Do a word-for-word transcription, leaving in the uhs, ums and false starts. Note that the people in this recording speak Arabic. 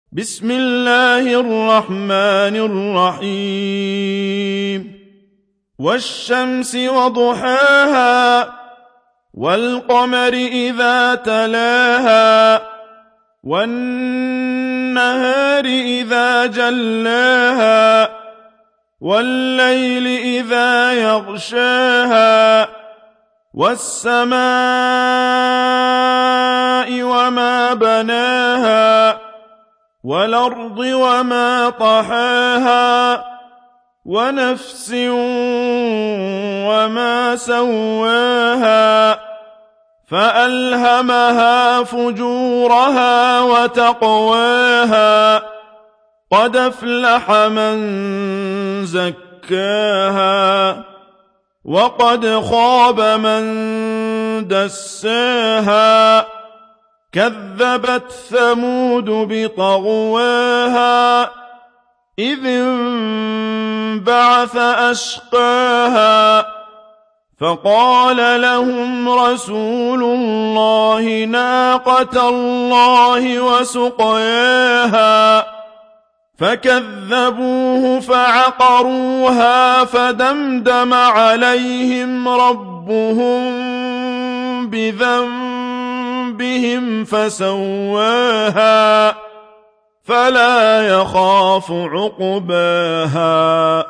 بسم الله الرحمن الرحيم والشمس وضحاها والقمر إذا تلاها والنهار إذا جلاها والليل إذا يغشاها والسماء وما بناها والأرض وما طحاها ونفس وما سواها فألهمها فجورها وتقواها قد أفلح من زكاها وقد خاب من دساها كذبت ثمود بطغواها إذ انبعث أشقاها فقال لهم رسول الله ناقة الله وسقياها فكذبوه فعقروها فدمدم عليهم ربهم بذنبهم فسواها فلا يخاف عقباها